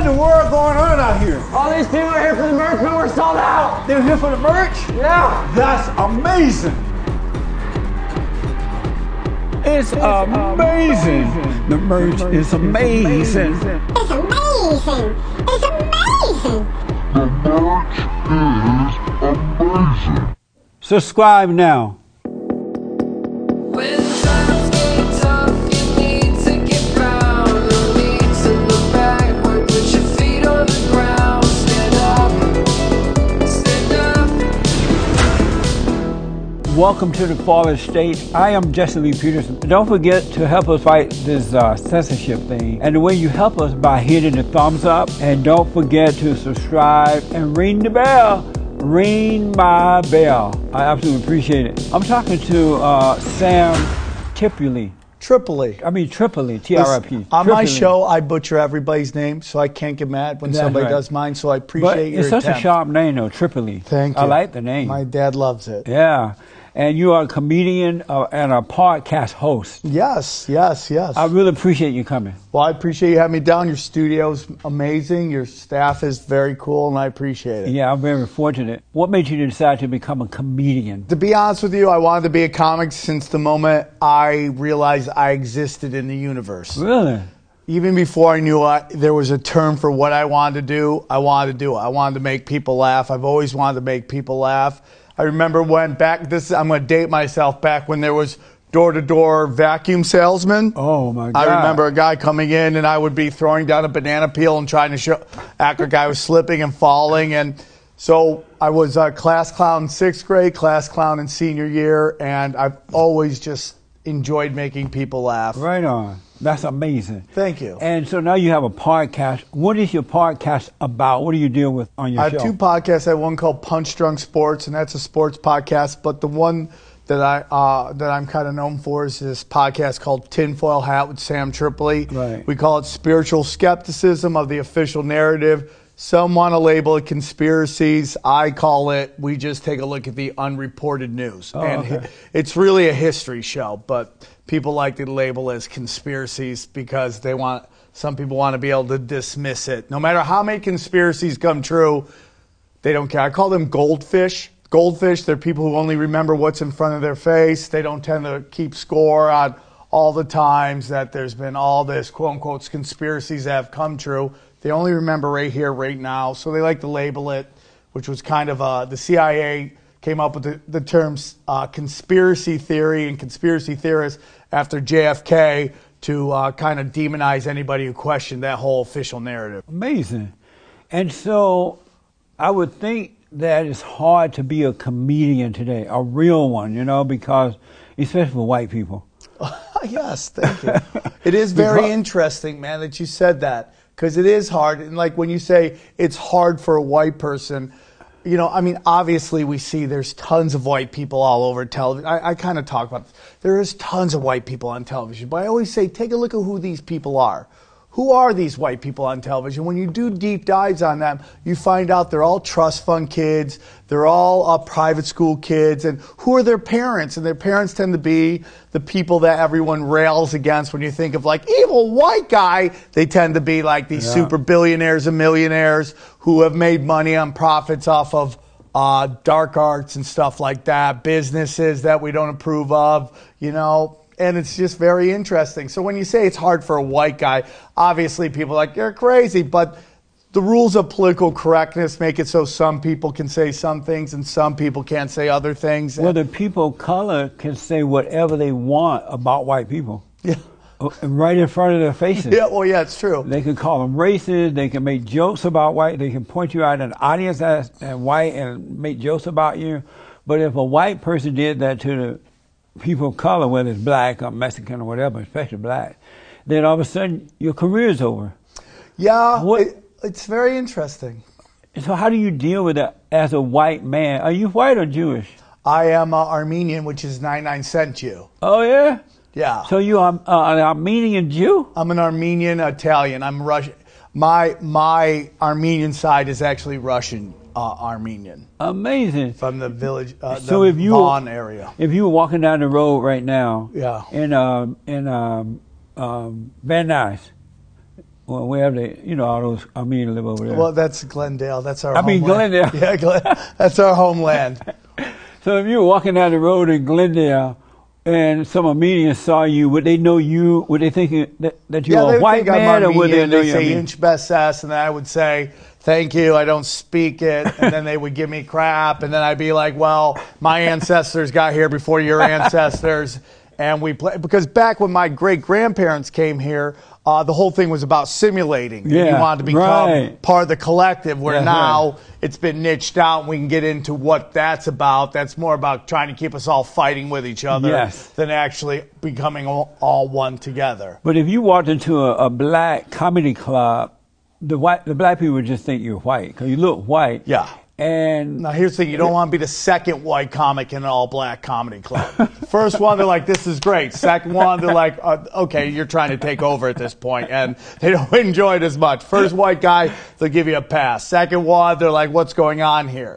in the world going on out here? All these people are here for the merch, but we're sold out. They're here for the merch? Yeah. That's amazing. It's amazing. The merch is amazing. It's amazing. It's amazing. The merch is amazing. Subscribe now. When times get tough, you need to get round. No need to look backward, put your feet on the ground. Stand up, stand up. Welcome to the Forest State. I am Jesse Lee Peterson. Don't forget to help us fight this censorship thing. And the way you help us by hitting the thumbs up. And don't forget to subscribe and ring the bell. Ring my bell. I absolutely appreciate it. I'm talking to Sam Tripoli. Tripoli. Tripoli, T-R-I-P. On my show, I butcher everybody's name, so I can't get mad when somebody does mine, so I appreciate your attempt. It's such a sharp name, though, Tripoli. Thank you. I like the name. My dad loves it. Yeah. And you are a comedian and a podcast host. Yes. I really appreciate you coming. Well, I appreciate you having me down. Your studio's amazing. Your staff is very cool, and I appreciate it. Yeah, I'm very fortunate. What made you decide to become a comedian? To be honest with you, I wanted to be a comic since the moment I realized I existed in the universe. Really? Even before I knew there was a term for what I wanted to do, I wanted to do it. I wanted to make people laugh. I've always wanted to make people laugh. I remember when I'm going to date myself, back when there was door-to-door vacuum salesmen. Oh, my God. I remember a guy coming in, and I would be throwing down a banana peel and trying to act like I was slipping and falling. And so I was a class clown in 6th grade, class clown in senior year, and I've always just enjoyed making people laugh. Right on. That's amazing. Thank you. And so now you have a podcast. What is your podcast about? What do you deal with on your show? I have two podcasts. I have one called Punch Drunk Sports, and that's a sports podcast. But the one that I'm kind of known for is this podcast called Tinfoil Hat with Sam Tripoli. Right. We call it Spiritual Skepticism of the Official Narrative. Some want to label it conspiracies. I call it, we just take a look at the unreported news. Oh, and okay. It's really a history show, but people like to label it as conspiracies because some people want to be able to dismiss it. No matter how many conspiracies come true, they don't care. I call them goldfish. Goldfish, they're people who only remember what's in front of their face. They don't tend to keep score on all the times that there's been all this quote-unquote conspiracies that have come true. They only remember right here, right now. So they like to label it, which was kind of the CIA came up with the terms conspiracy theory and conspiracy theorists after JFK to kind of demonize anybody who questioned that whole official narrative. Amazing. And so I would think that it's hard to be a comedian today, a real one, because especially for white people. Yes, thank you. It is very interesting, man, that you said that. Because it is hard. And like when you say it's hard for a white person, obviously we see there's tons of white people all over television. I kind of talk about this. There is tons of white people on television. But I always say, take a look at who these people are. Who are these white people on television? When you do deep dives on them, you find out they're all trust fund kids. They're all private school kids. And who are their parents? And their parents tend to be the people that everyone rails against when you think of like evil white guy. They tend to be like these super billionaires and millionaires who have made money on profits off of dark arts and stuff like that. Businesses that we don't approve of, And it's just very interesting. So when you say it's hard for a white guy, obviously people are like, you're crazy. But the rules of political correctness make it so some people can say some things and some people can't say other things. Well, the people of color can say whatever they want about white people. Yeah. Right in front of their faces. Yeah, well, yeah, it's true. They can call them racist. They can make jokes about white. They can point you out in an audience as white and make jokes about you. But if a white person did that to the people of color, whether it's black or Mexican or whatever, especially black, then all of a sudden your career is over. Yeah, it's very interesting. So how do you deal with that as a white man? Are you white or Jewish? I am Armenian, which is 99-cent Jew. Oh, yeah? Yeah. So you are an Armenian Jew? I'm an Armenian Italian. I'm Russian. My Armenian side is actually Russian Armenian. Amazing. From the village, so the if you, Vaughan area. If you were walking down the road right now, yeah, in Van Nuys, Well, where they, all those Armenians live over there. Well, that's Glendale. That's our I mean, homeland. Glendale. Yeah, that's our homeland. So if you were walking down the road in Glendale and some Armenians saw you, would they know you? Would they think that you're they a would white think I'm man, or would they Armenian. know They'd you're say Armenian? inch best ass, and then I would say, thank you, I don't speak it. And then they would give me crap, and then I'd be like, well, my ancestors got here before your ancestors. And we play, because back when my great-grandparents came here, the whole thing was about simulating. Yeah, you wanted to become right. part of the collective, where That's now right. it's been niched out, and we can get into what that's about. That's more about trying to keep us all fighting with each other Yes. than actually becoming all one together. But if you walked into a black comedy club, the black people would just think you're white because you look white. Yeah. And Now, here's the thing. You don't want to be the second white comic in an all-black comedy club. First one, they're like, this is great. Second one, they're like, okay, you're trying to take over at this point, and they don't enjoy it as much. First white guy, they'll give you a pass. Second one, they're like, what's going on here?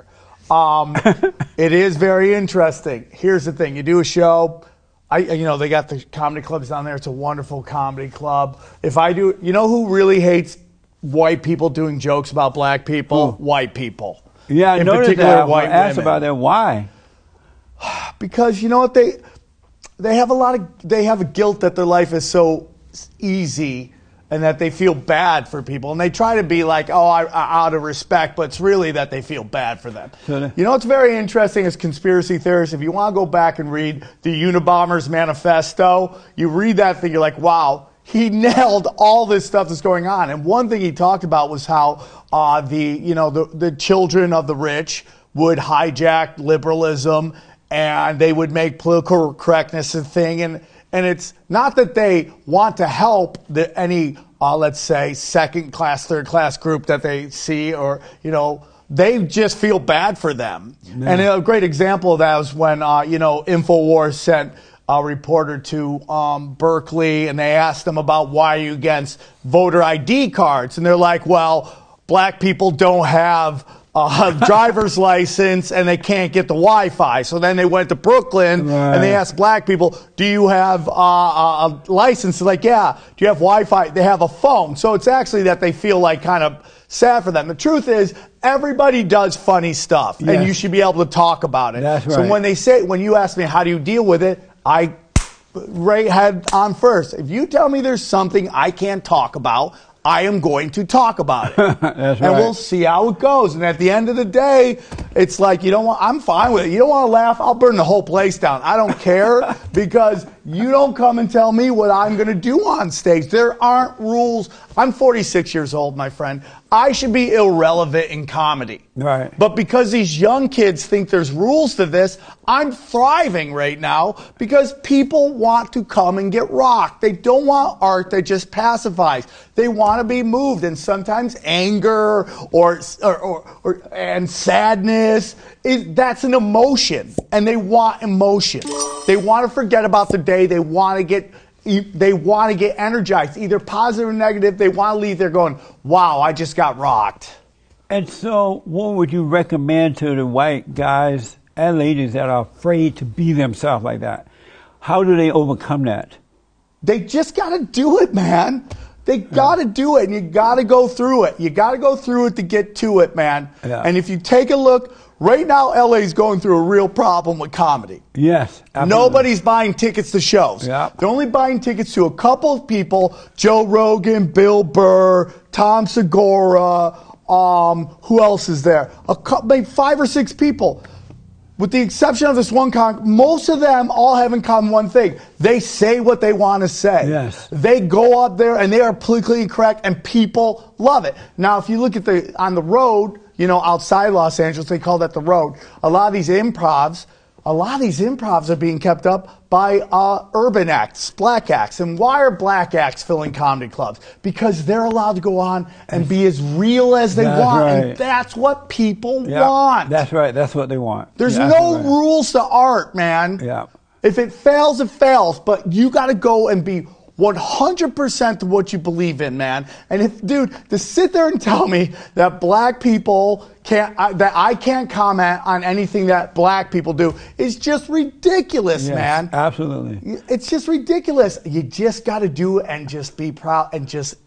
It is very interesting. Here's the thing. You do a show. They got the comedy clubs down there. It's a wonderful comedy club. If I do, you know who really hates white people doing jokes about black people? Who? White people. yeah, I in noticed particular, that. I white asked women. about that. Why? Because you know what, they have a guilt that their life is so easy, and that they feel bad for people, and they try to be like, out of respect, but it's really that they feel bad for them. So You know what's very interesting as conspiracy theorists, if you want to go back and read the Unabomber's manifesto, you read that thing, you're like, wow, he nailed all this stuff that's going on. And one thing he talked about was how the children of the rich would hijack liberalism, and they would make political correctness a thing. And it's not that they want to help any, let's say, second class, third class group that they see, or, they just feel bad for them. Yeah. And a great example of that was when, InfoWars sent a reporter to Berkeley, and they asked them about why are you against voter ID cards. And they're like, well, black people don't have a driver's license, and they can't get the Wi-Fi. So then they went to Brooklyn, Right. and they asked black people, do you have a license? They're like, yeah. Do you have Wi-Fi? They have a phone. So it's actually that they feel like kind of sad for them. The truth is, everybody does funny stuff, Yes. and you should be able to talk about it. That's So right. when you ask me how do you deal with it, I head on first. If you tell me there's something I can't talk about, I am going to talk about it. That's And right. we'll see how it goes. And at the end of the day, it's like, I'm fine with it. You don't want to laugh? I'll burn the whole place down. I don't care, because you don't come and tell me what I'm going to do on stage. There aren't rules. I'm 46 years old, my friend. I should be irrelevant in comedy. Right. But because these young kids think there's rules to this, I'm thriving right now because people want to come and get rocked. They don't want art that just pacifies. They want to be moved, and sometimes anger and sadness that's an emotion, and they want emotion. They want to forget about the day. They want to get energized, either positive or negative. They want to leave there going, wow, I just got rocked. And so, what would you recommend to the white guys and ladies that are afraid to be themselves like that? How do they overcome that? They just got to do it, man. They got to do it, and you got to go through it. You got to go through it to get to it, man. Yeah. And if you take a look, right now, LA is going through a real problem with comedy. Yes. Absolutely. Nobody's buying tickets to shows. Yeah. They're only buying tickets to a couple of people: Joe Rogan, Bill Burr, Tom Segura. Who else is there? Maybe 5 or 6 people. With the exception of this one most of them all have in common one thing. They say what they want to say. Yes. They go up there and they are politically incorrect, and people love it. Now, if you look at on the road, outside Los Angeles, they call that the road. A lot of these improvs are being kept up by urban acts, black acts. And why are black acts filling comedy clubs? Because they're allowed to go on and be as real as they That's want. right. And that's what people Yeah, want. That's right. That's what they want. There's Yeah, no that's right. rules to art, man. Yeah. If it fails, it fails. But you got to go and be 100% of what you believe in, man. And to sit there and tell me that black people that I can't comment on anything that black people do is just ridiculous, Yes, man. Absolutely. It's just ridiculous. You just got to do it and just be proud and just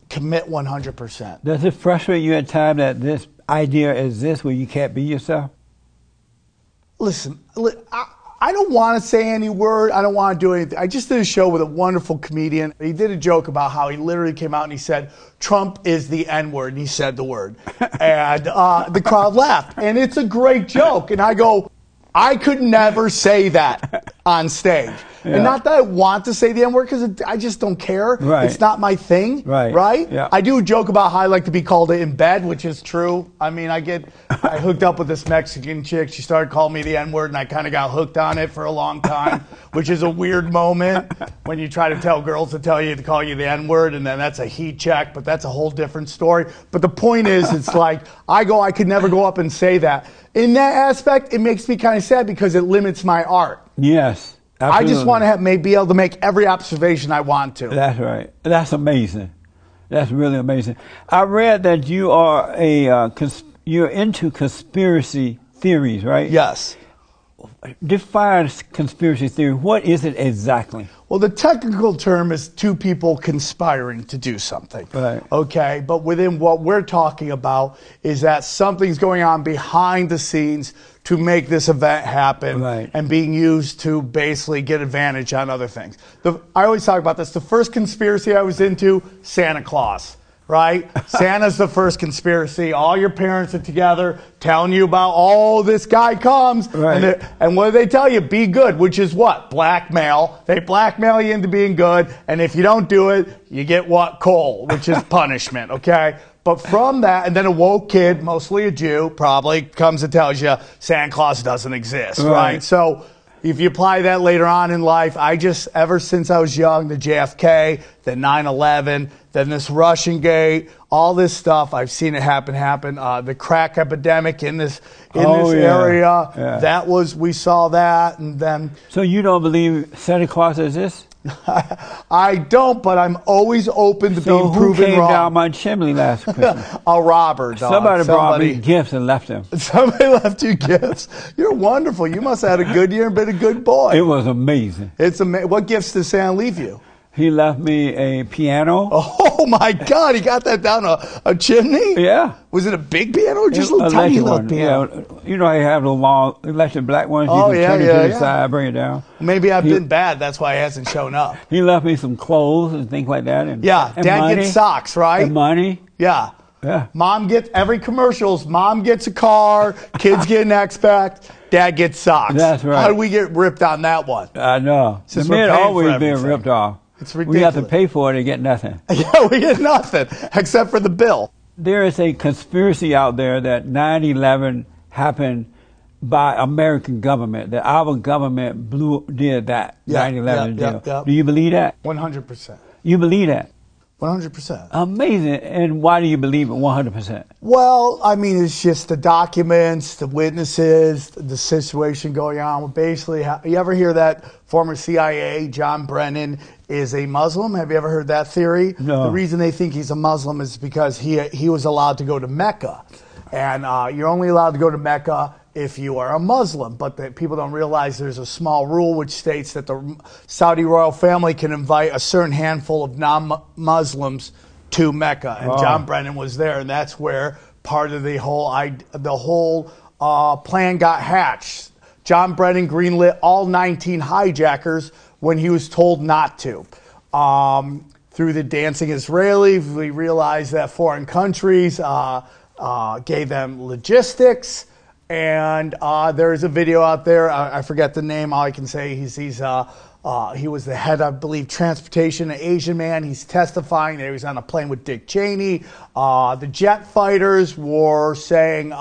commit 100%. Does it frustrate you at times that this idea exists where you can't be yourself? Listen, I don't want to say any word. I don't want to do anything. I just did a show with a wonderful comedian. He did a joke about how he literally came out and he said, Trump is the N-word. And he said the word. And the crowd laughed. And it's a great joke. And I go, I could never say that on stage. Yeah. And not that I want to say the N-word, because I just don't care. Right. It's not my thing. Right. Yeah. I do a joke about how I like to be called in bed, which is true. I mean, I hooked up with this Mexican chick. She started calling me the N-word, and I kind of got hooked on it for a long time, which is a weird moment when you try to tell girls to call you the N-word, and then that's a heat check, but that's a whole different story. But the point is, it's like, I could never go up and say that. In that aspect, it makes me kind of sad because it limits my art. Yes. Absolutely. I just want to be able to make every observation I want to. That's right. That's amazing. That's really amazing. I read that you are you're into conspiracy theories, right? Yes. Define conspiracy theory. What is it exactly? Well, the technical term is two people conspiring to do something. Right. Okay, but within what we're talking about is that something's going on behind the scenes to make this event happen, right, and being used to basically get advantage on other things. I always talk about this. The first conspiracy I was into, Santa Claus. Right? Santa's the first conspiracy. All your parents are together telling you about, oh, this guy comes. Right. And what do they tell you? Be good, which is what? Blackmail. They blackmail you into being good. And if you don't do it, you get what? Coal, which is punishment. Okay? But from that, and then a woke kid, mostly a Jew, probably comes and tells you Santa Claus doesn't exist. Right? So if you apply that later on in life, ever since I was young, the JFK, the 9/11, then this Russian gate, all this stuff, I've seen it happen. The crack epidemic in this area, we saw that, and then. So you don't believe Santa Claus exists? I don't, but I'm always open to being proven wrong. Who came down my chimney last Christmas? A robber, dog. Somebody brought me gifts and left them. Somebody left you gifts. You're wonderful. You must have had a good year and been a good boy. It was amazing. What gifts did Santa leave you? He left me a piano. Oh my God! He got that down a chimney. Yeah. Was it a big piano or just a tiny little piano? Yeah. You know how you have the long electric black ones. Oh, you can turn it to the side, bring it down. Maybe I've been bad. That's why he hasn't shown up. He left me some clothes and things like that. And Dad money, gets socks, right? And money. Yeah. Yeah. Mom gets every commercials. Mom gets a car. Kids get an X-Pac. Dad gets socks. That's right. How did we get ripped on that one? I know. Since the men we're paying always for been everything. ripped off. It's ridiculous. We have to pay for it and get nothing. Yeah, we get nothing except for the bill. There is a conspiracy out there that 9/11 happened by American government, that our government did that 9/11 deal. Do you believe that? 100%. You believe that? 100%. Amazing. And why do you believe it 100%? Well, I mean, it's just the documents, the witnesses, the situation going on. Basically, you ever hear that former CIA, John Brennan, is a Muslim? Have you ever heard that theory? No. The reason they think he's a Muslim is because he was allowed to go to Mecca. And you're only allowed to go to Mecca if you are a Muslim, but people don't realize there's a small rule which states that the Saudi royal family can invite a certain handful of non-Muslims to Mecca, and John Brennan was there, and that's where part of the whole plan got hatched. John Brennan greenlit all 19 hijackers when he was told not to. Through the dancing Israelis, we realized that foreign countries gave them logistics. And there's a video out there. I forget the name. All I can say he was the head, I believe, transportation, an Asian man. He's testifying that he was on a plane with Dick Cheney. The jet fighters were saying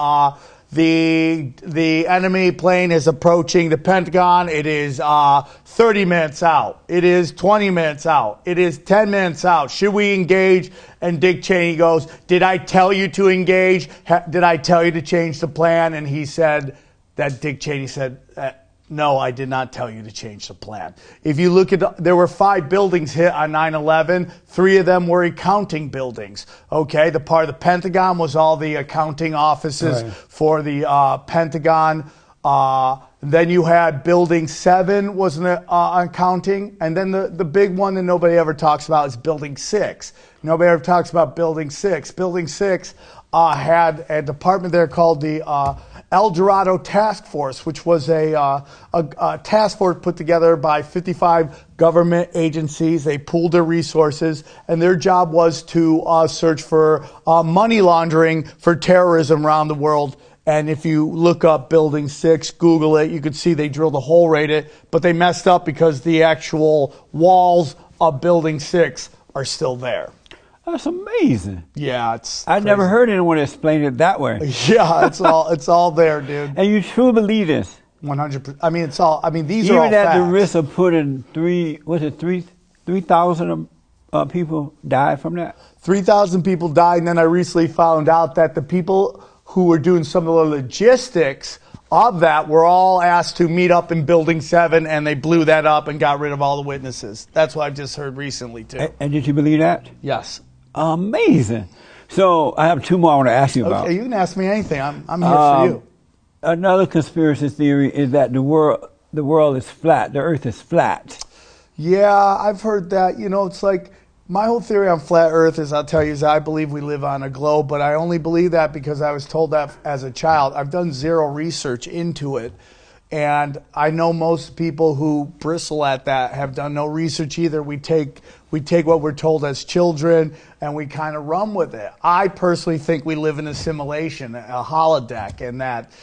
the enemy plane is approaching the Pentagon. It is 30 minutes out. It is 20 minutes out. It is 10 minutes out. Should we engage? And Dick Cheney goes, did I tell you to engage? Did I tell you to change the plan? And he said that Dick Cheney said, no, I did not tell you to change the plan. If you look at there were 5 buildings hit on 9/11. 3 of them were accounting buildings. Okay, the part of the Pentagon was all the accounting offices for the Pentagon. Then you had Building 7 was on counting. And then the big one that nobody ever talks about is Building 6. Nobody ever talks about Building 6. Building 6 had a department there called the El Dorado Task Force, which was a task force put together by 55 government agencies. They pooled their resources, and their job was to search for money laundering for terrorism around the world. And if you look up Building 6, Google it, you could see they drilled a hole right in it, but they messed up because the actual walls of Building 6 are still there. That's amazing. Yeah, it's I've never heard anyone explain it that way. Yeah, it's all there, dude. And you truly believe this? 100%. I mean, it's all. I mean, these Even are all at the facts. risk of putting 3,000 people died from that? 3,000 people died, and then I recently found out that the people who were doing some of the logistics of that were all asked to meet up in Building 7, and they blew that up and got rid of all the witnesses. That's what I've just heard recently, too. And did you believe that? Yes. Amazing. So I have two more I want to ask you about. Okay, you can ask me anything. I'm here for you. Another conspiracy theory is that the world is flat. The earth is flat. Yeah, I've heard that. You know, it's like my whole theory on flat earth is, I'll tell you, is I believe we live on a globe, but I only believe that because I was told that as a child. I've done zero research into it. And I know most people who bristle at that have done no research either. We take what we're told as children and we kind of run with it. I personally think we live in a simulation, a holodeck, and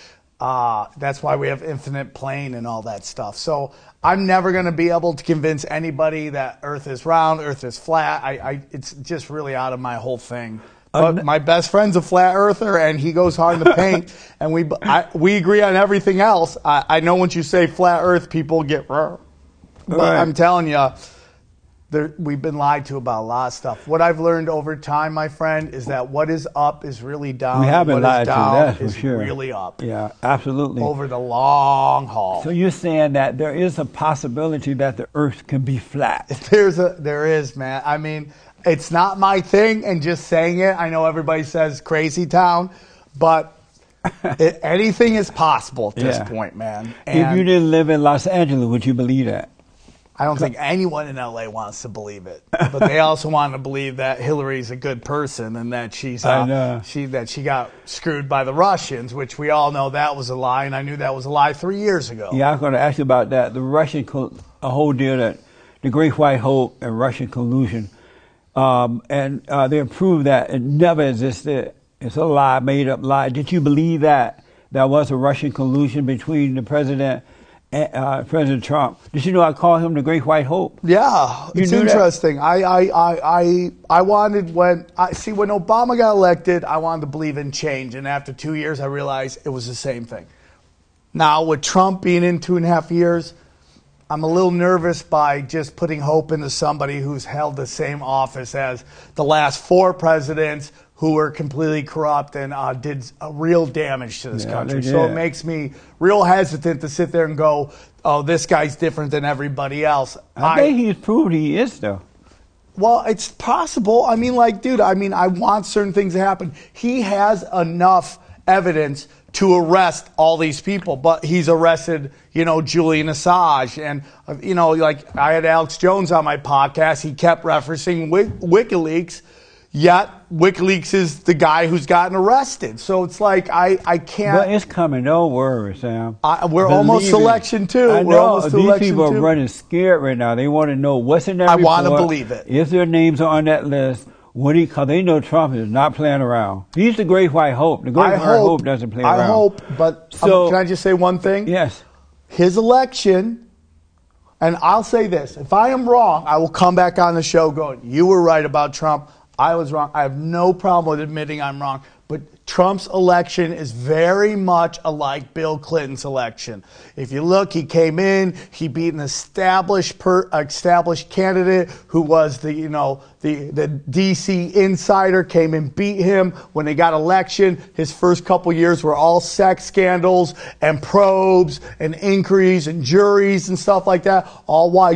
that's why we have infinite plane and all that stuff. So I'm never going to be able to convince anybody that Earth is round, Earth is flat. It's just really out of my whole thing. But my best friend's a flat earther, and he goes hard in the paint, and we agree on everything else. I know once you say flat earth, people get but Right. I'm telling you, we've been lied to about a lot of stuff. What I've learned over time, my friend, is that what is up is really down. We have been what lied is to, down that's for is sure. really up. Yeah, absolutely. Over the long haul. So you're saying that there is a possibility that the earth can be flat. There is, man. I mean, it's not my thing, and just saying it, I know everybody says crazy town, but anything is possible at this point, man. If you didn't live in Los Angeles, would you believe that? I don't think anyone in LA wants to believe it, but they also want to believe that Hillary's a good person and that she got screwed by the Russians, which we all know that was a lie, and I knew that was a lie 3 years ago. Yeah, I was going to ask you about that. The Russian, a whole deal that the Great White Hope and Russian collusion, and they proved that it never existed. It's a lie, made up lie. Did you believe that there was a Russian collusion between the president and President Trump? Did you know I call him the Great White Hope? Yeah, it's interesting. I wanted when Obama got elected, I wanted to believe in change, and after 2 years, I realized it was the same thing. Now with Trump being in 2.5 years, I'm a little nervous by just putting hope into somebody who's held the same office as the last 4 presidents who were completely corrupt and did real damage to this country. So it makes me real hesitant to sit there and go, oh, this guy's different than everybody else. I think he's proved he is, though. Well, it's possible. I mean, I want certain things to happen. He has enough evidence to arrest all these people, but he's arrested, Julian Assange. And, I had Alex Jones on my podcast. He kept referencing WikiLeaks, yet WikiLeaks is the guy who's gotten arrested. So it's like, I can't. But it's coming. Don't worry, Sam. We're almost to election 2. I know. We're almost to These election people 2. are running scared right now. They want to know what's in that I report. want to believe it. If their names are on that list, because they know Trump is not playing around. He's the Great White Hope. The Great White Hope doesn't play around. I hope, but can I just say one thing? Yes. His election, and I'll say this, if I am wrong, I will come back on the show going, you were right about Trump, I was wrong. I have no problem with admitting I'm wrong. But Trump's election is very much alike Bill Clinton's election. If you look, he came in, he beat an established candidate who was the DC insider, came and beat him. When they got election, his first couple years were all sex scandals and probes and inquiries and juries and stuff like that, all while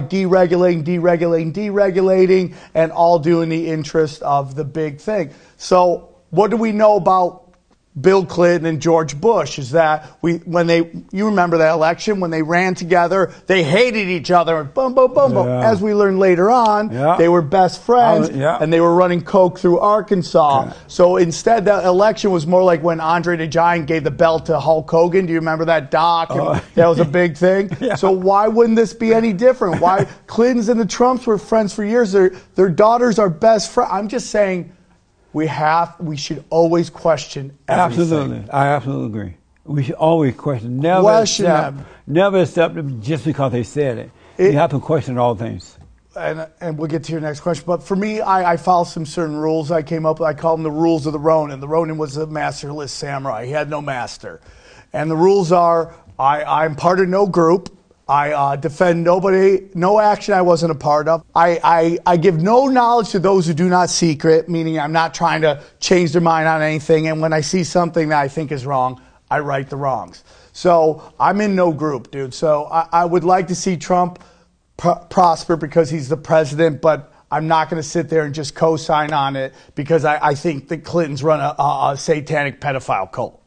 deregulating, and all doing the interest of the big thing. So what do we know about Bill Clinton and George Bush is that you remember that election when they ran together, they hated each other, boom, boom, boom, boom. Yeah. As we learned later on, they were best friends, and they were running coke through Arkansas. Yeah. So instead, that election was more like when Andre the Giant gave the belt to Hulk Hogan. Do you remember that, Doc? And that was a big thing. Yeah. So why wouldn't this be any different? Why Clintons and the Trumps were friends for years? Their daughters are best friends. I'm just saying. We should always question everything. Absolutely. I absolutely agree. We should always question. Never accept them just because they said it. You have to question all things. And we'll get to your next question. But for me, I follow some certain rules I came up with. I call them the rules of the Ronin. The Ronin was a masterless samurai. He had no master. And the rules are, I'm part of no group. I defend nobody, no action I wasn't a part of. I give no knowledge to those who do not seek it, meaning I'm not trying to change their mind on anything. And when I see something that I think is wrong, I right the wrongs. So I'm in no group, dude. So I would like to see Trump prosper because he's the president, but I'm not going to sit there and just co-sign on it because I think the Clintons run a satanic pedophile cult.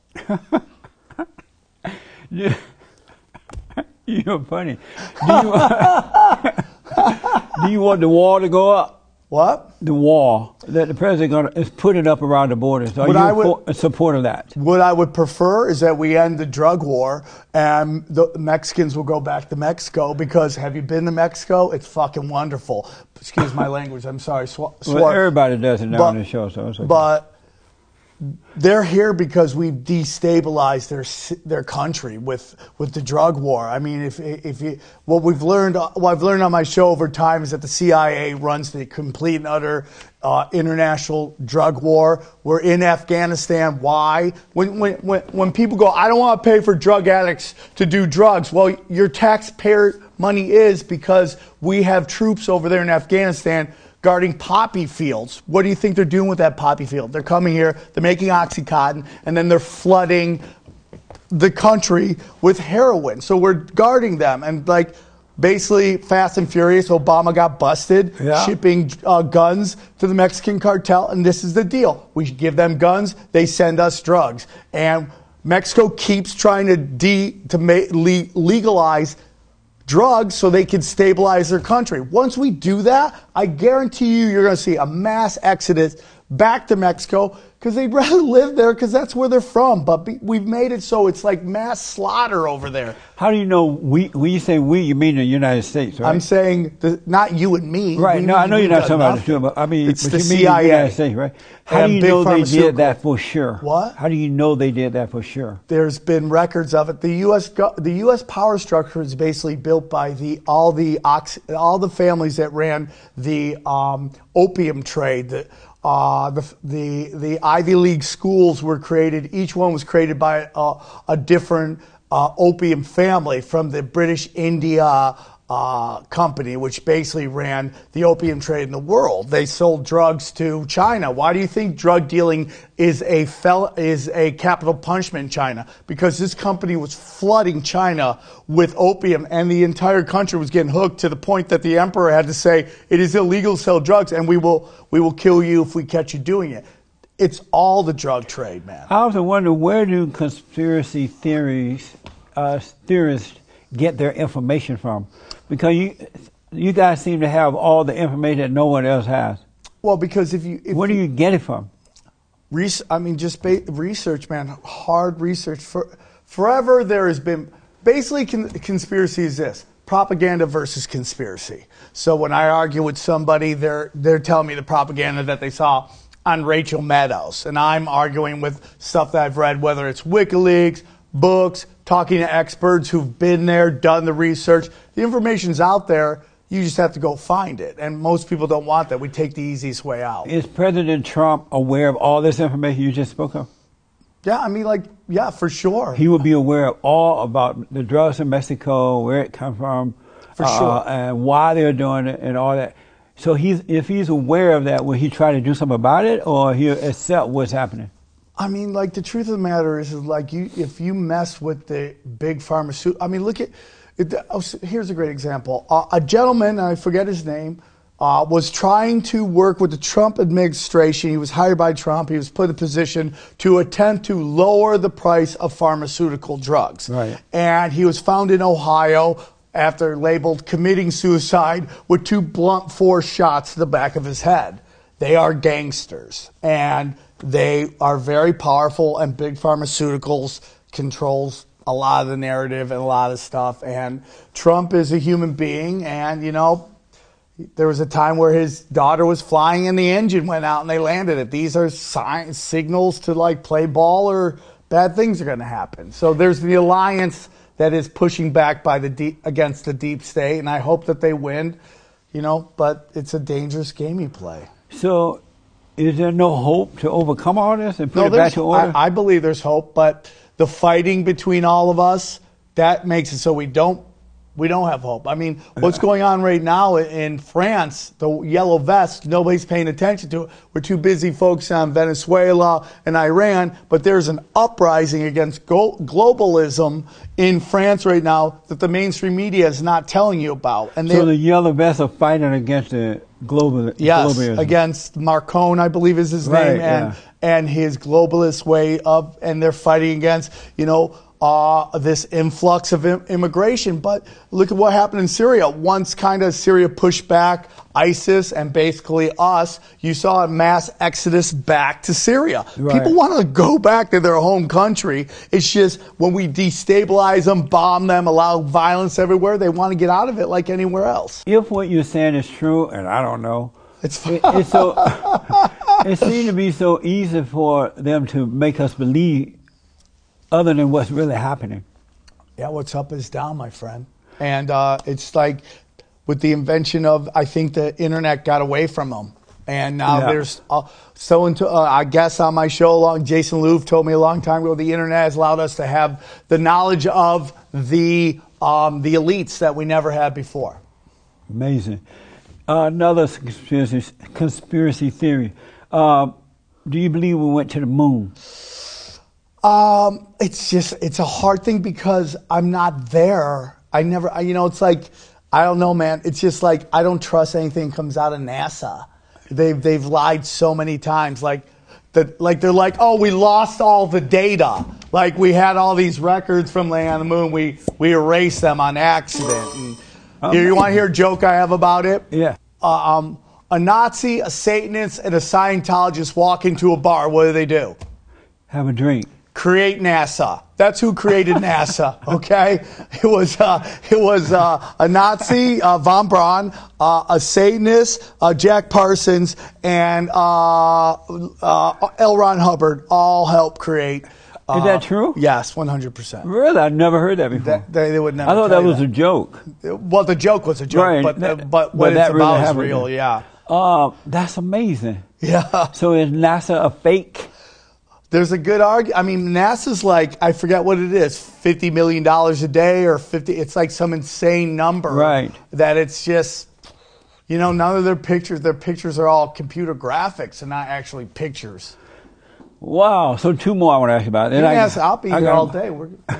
Yeah. You're funny. Do you want the wall to go up? What? The wall that the president is putting up around the borders. Are you in support of that? What I would prefer is that we end the drug war and the Mexicans will go back to Mexico because have you been to Mexico? It's fucking wonderful. Excuse my language. I'm sorry. Well, everybody does it now on the show, so it's okay. But they're here because we've destabilized their country with the drug war. I mean, what I've learned on my show over time is that the CIA runs the complete and utter international drug war. We're in Afghanistan. Why? When people go, I don't want to pay for drug addicts to do drugs. Well, your taxpayer money is because we have troops over there in Afghanistan guarding poppy fields. What do you think they're doing with that poppy field? They're coming here, they're making Oxycontin, and then they're flooding the country with heroin. So we're guarding them. And like basically Fast and Furious, Obama got busted shipping guns to the Mexican cartel. And this is the deal. We give them guns, they send us drugs. And Mexico keeps trying to legalize drugs so they can stabilize their country. Once we do that, I guarantee you're going to see a mass exodus back to Mexico because they'd rather live there because that's where they're from. But we've made it so it's like mass slaughter over there. How do you know we? When you say we, you mean the United States, right? I'm saying not you and me. Right. No, I know you're not talking about the two, but I mean, it's the you mean CIA. the United States, right? How do you know they did that for sure? What? How do you know they did that for sure? There's been records of it. The U.S. power structure is basically built by all the families that ran the opium trade. The Ivy League schools were created. Each one was created by a different opium family from the British India company, which basically ran the opium trade in the world. They sold drugs to China. Why do you think drug dealing is a capital punishment in China? Because this company was flooding China with opium, and the entire country was getting hooked to the point that the emperor had to say, "It is illegal to sell drugs, and we will kill you if we catch you doing it." It's all the drug trade, man. I also wonder, where do conspiracy theorists get their information from? Because you guys seem to have all the information that no one else has. Well, because where do you get it from? Research, man. Hard research. Forever there has been basically conspiracy is this: propaganda versus conspiracy. So when I argue with somebody, they're telling me the propaganda that they saw on Rachel Maddow, and I'm arguing with stuff that I've read, whether it's WikiLeaks, books, talking to experts who've been there, done the research. The information's out there. You just have to go find it. And most people don't want that. We take the easiest way out. Is President Trump aware of all this information you just spoke of? Yeah, for sure. He would be aware of all about the drugs in Mexico, where it comes from, for sure, and why they're doing it and all that. So if he's aware of that, will he try to do something about it, or he'll accept what's happening? I mean, like, the truth of the matter is like, if you mess with the big pharmaceutical, I mean, look at it. Here's a great example. A gentleman, I forget his name, was trying to work with the Trump administration. He was hired by Trump. He was put in a position to attempt to lower the price of pharmaceutical drugs. Right. And he was found in Ohio after labeled committing suicide with 2 blunt force shots to the back of his head. They are gangsters, and they are very powerful, and big pharmaceuticals controls a lot of the narrative and a lot of stuff. And Trump is a human being, and, you know, there was a time where his daughter was flying and the engine went out and they landed it. These are signals to, like, play ball or bad things are going to happen. So there's the alliance that is pushing back by against the deep state, and I hope that they win, you know, but it's a dangerous game you play. So, is there no hope to overcome all this and put it back to order? I believe there's hope, but the fighting between all of us, that makes it so we don't have hope. I mean, what's going on right now in France, the yellow vest, nobody's paying attention to it. We're too busy focusing on Venezuela and Iran, but there's an uprising against globalism in France right now that the mainstream media is not telling you about. And so the yellow vests are fighting against the globalism. Against Macron, I believe is his name, and his globalist way of, and they're fighting against, you know, this influx of immigration. But look at what happened in Syria. Once kind of Syria pushed back ISIS and basically us, you saw a mass exodus back to Syria. Right. People want to go back to their home country. It's just when we destabilize them, bomb them, allow violence everywhere, they want to get out of it like anywhere else. If what you're saying is true, and I don't know, it's so it seems to be so easy for them to make us believe other than what's really happening. Yeah, what's up is down, my friend. And it's like with the invention of, I think the internet got away from them. And now there's I guess on my show, Jason Louv told me a long time ago, the internet has allowed us to have the knowledge of the elites that we never had before. Amazing. Another conspiracy theory. Do you believe we went to the moon? It's a hard thing because I'm not there. It's like, I don't know, man. It's just like, I don't trust anything that comes out of NASA. They've lied so many times. Like they're like, oh, we lost all the data. Like we had all these records from landing on the moon. We erased them on accident. And you want to hear a joke I have about it? Yeah. A Nazi, a Satanist, and a Scientologist walk into a bar. What do? Have a drink. Create NASA. That's who created NASA. Okay, it was a Nazi, von Braun, a Satanist, Jack Parsons, and L. Ron Hubbard all helped create. Is that true? Yes, 100%. Really, I've never heard that before. They would never. I thought that was a joke. Well, the joke was a joke, right. but what it's really about is real. Yeah. That's amazing. Yeah. So is NASA a fake? There's a good argument. I mean, NASA's like, I forget what it is, $50 million a day or 50. It's like some insane number. Right. That it's just, you know, none of their pictures are all computer graphics and not actually pictures. Wow. So 2 more I want to ask you about. I'll be here all day.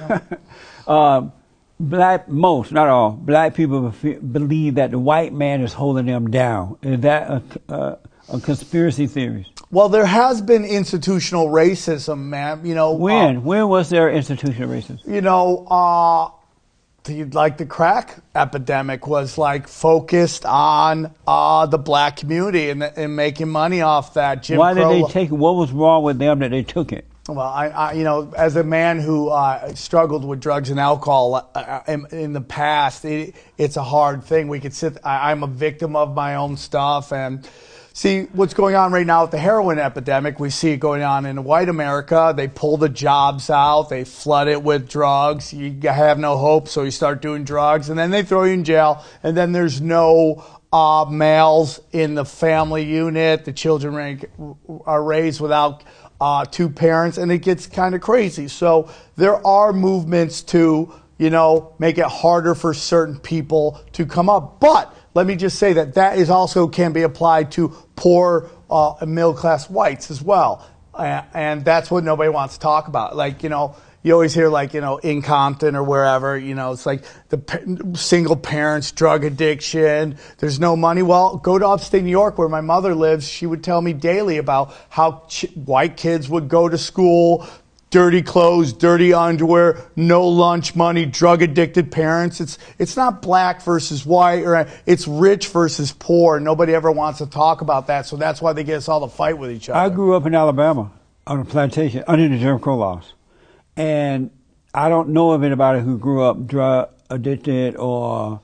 Most, not all, black people believe that the white man is holding them down. Is that a conspiracy theory? Well, there has been institutional racism, man. You know, when was there institutional racism? You know, like the crack epidemic was like focused on the black community and making money off that. Why did they take it? What was wrong with them that they took it? Well, I you know, as a man who struggled with drugs and alcohol in the past, it's a hard thing. I'm a victim of my own stuff, and see what's going on right now with the heroin epidemic. We see it going on in white America. They pull the jobs out. They flood it with drugs. You have no hope, so you start doing drugs, and then they throw you in jail. And then there's no males in the family unit. The children are raised without 2 parents, and it gets kind of crazy. So there are movements to, you know, make it harder for certain people to come up. But let me just say that is also can be applied to poor middle-class whites as well. And that's what nobody wants to talk about. Like, you know, you always hear like, in Compton or wherever, it's like single parents, drug addiction, there's no money. Well, go to upstate New York where my mother lives. She would tell me daily about how white kids would go to school, dirty clothes, dirty underwear, no lunch money, drug-addicted parents. It's not black versus white, or it's rich versus poor. Nobody ever wants to talk about that, so that's why they get us all to fight with each other. I grew up in Alabama on a plantation under the Jim Crow laws, and I don't know of anybody who grew up drug-addicted or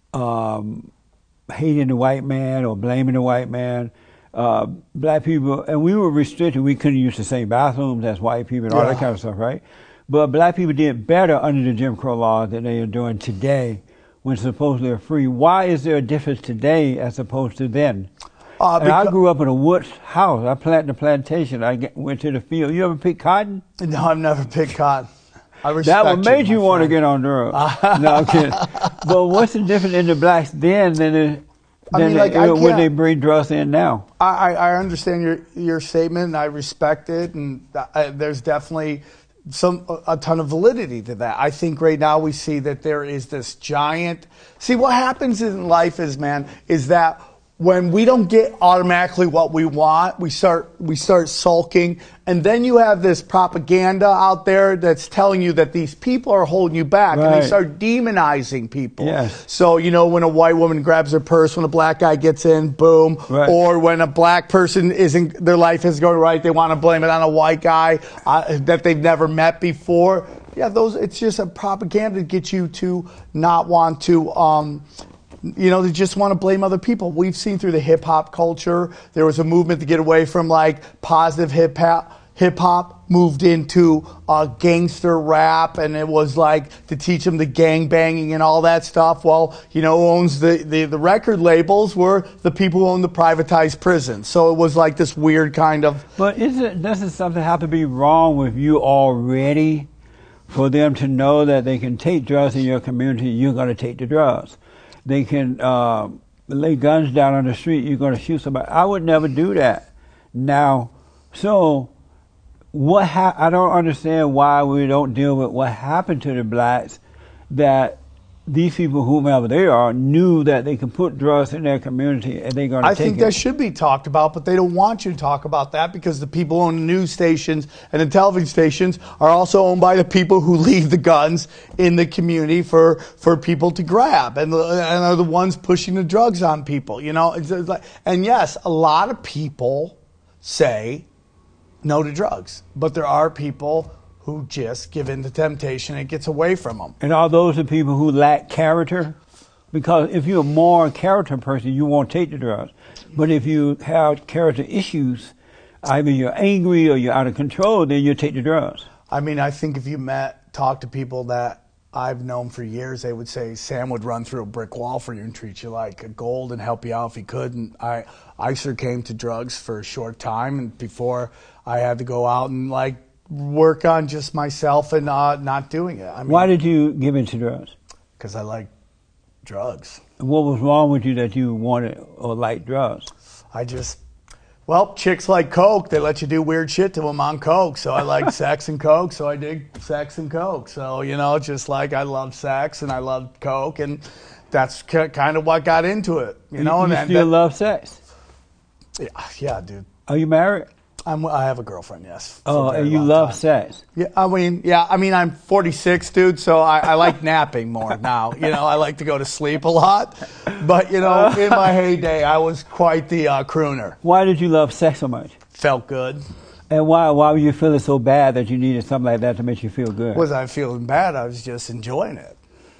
hating the white man or blaming the white man. Black people, and we were restricted. We couldn't use the same bathrooms as white people and all that kind of stuff, right? But black people did better under the Jim Crow laws than they are doing today when supposedly they're free. Why is there a difference today as opposed to then? And I grew up in a woods house. I planted a plantation. Went to the field. You ever pick cotton? No, I've never picked cotton. I respect that would make you want to get on drugs. No, I'm kidding. But what's the difference in the blacks then than when they bring drugs in now? I understand your statement, and I respect it, and there's definitely a ton of validity to that. I think right now we see that there is this giant. See, what happens in life is that when we don't get automatically what we want, we start sulking, and then you have this propaganda out there that's telling you that these people are holding you back, and they start demonizing people. Yes. So, when a white woman grabs her purse, when a black guy gets in, boom. Right. Or when a black person their life is going right, they want to blame it on a white guy that they've never met before. Yeah, it's just a propaganda to get you to not want to. They just want to blame other people. We've seen through the hip-hop culture, there was a movement to get away from, like, positive hip-hop, moved into gangster rap, and it was, like, to teach them the gang-banging and all that stuff. Well, who owns the record labels were the people who own the privatized prisons. So it was, like, this weird kind of... But doesn't something have to be wrong with you already for them to know that they can take drugs in your community, you're going to take the drugs? They can lay guns down on the street, you're going to shoot somebody. I would never do that. Now, so I don't understand why we don't deal with what happened to the blacks, that these people, whomever they are, knew that they could put drugs in their community and they're going to take it. I think that should be talked about, but they don't want you to talk about that because the people who own the news stations and the television stations are also owned by the people who leave the guns in the community for people to grab and are the ones pushing the drugs on people. It's like, and yes, a lot of people say no to drugs, but there are people who just give in to temptation and it gets away from them. And are those the people who lack character? Because if you're a moral character person, you won't take the drugs. But if you have character issues, either you're angry or you're out of control, then you take the drugs. I think if you talk to people that I've known for years, they would say Sam would run through a brick wall for you and treat you like a gold and help you out if he could. And I sure came to drugs for a short time, and before I had to go out and work on just myself and not doing it. Why did you give into drugs? Because I like drugs. And what was wrong with you that you wanted or liked drugs? Chicks like Coke. They let you do weird shit to them on Coke. So I like sex and Coke, so I dig sex and Coke. So, I love sex and I love Coke, and that's kind of what got into it. You still love sex? Yeah, dude. Are you married? I have a girlfriend, yes. Oh, and you love sex? Yeah, I'm 46, dude, so I like napping more now. I like to go to sleep a lot. But, in my heyday, I was quite the crooner. Why did you love sex so much? Felt good. And why were you feeling so bad that you needed something like that to make you feel good? Was I feeling bad? I was just enjoying it.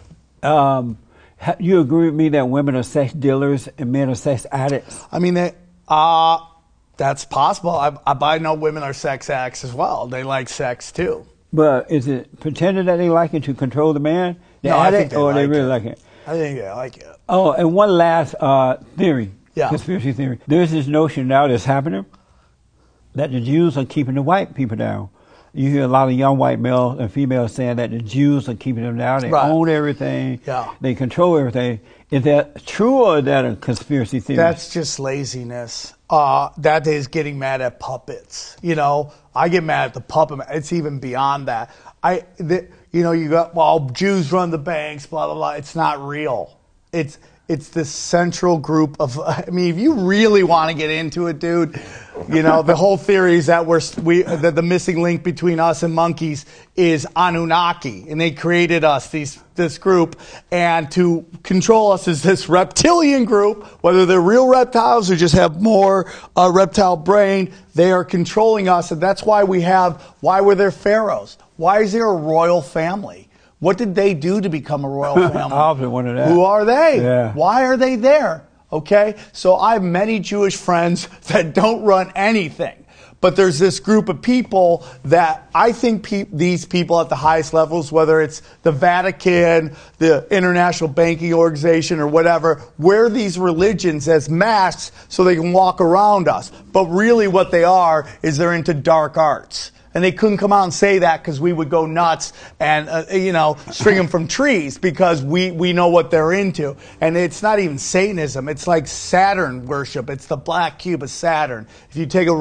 You agree with me that women are sex dealers and men are sex addicts? That's possible. I know women are sex addicts as well. They like sex too. But is it pretending that they like it to control the man? I think they really like it? I think they like it. Oh, and one last theory, Yeah. Conspiracy theory. There's this notion now that's happening that the Jews are keeping the white people down. You hear a lot of young white males and females saying that the Jews are keeping them down. They own everything. Yeah. They control everything. Is that true or is that a conspiracy theory? That's just laziness. That is getting mad at puppets. I get mad at the puppet. It's even beyond that. You got, well, Jews run the banks, blah, blah, blah. It's not real. It's this central group of, I mean, if you really want to get into it, dude, the whole theory is that that the missing link between us and monkeys is Anunnaki, and they created us, this group, and to control us is this reptilian group, whether they're real reptiles or just have more reptile brain, they are controlling us, and that's why why were there pharaohs? Why is there a royal family? What did they do to become a royal family? I often wondered that. Who are they? Yeah. Why are they there? Okay? So I have many Jewish friends that don't run anything. But there's this group of people that I think these people at the highest levels, whether it's the Vatican, the International Banking Organization, or whatever, wear these religions as masks so they can walk around us. But really what they are is they're into dark arts. And they couldn't come out and say that because we would go nuts and, string them from trees because we know what they're into. And it's not even Satanism. It's like Saturn worship. It's the black cube of Saturn. If